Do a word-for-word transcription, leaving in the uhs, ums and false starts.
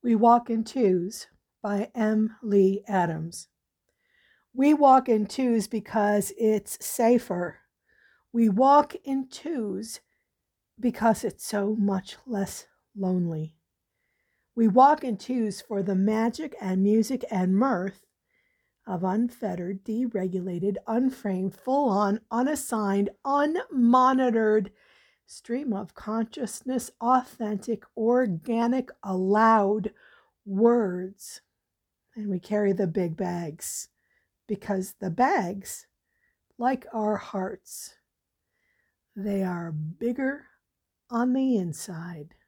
We Walk in Twos by M. Lee Adams. We walk in twos because it's safer. We walk in twos because it's so much less lonely. We walk in twos for the magic and music and mirth of unfettered, deregulated, unframed, full on, unassigned, unmonitored stream of consciousness, authentic, organic, allowed words. And we carry the big bags because the bags, like our hearts, they are bigger on the inside.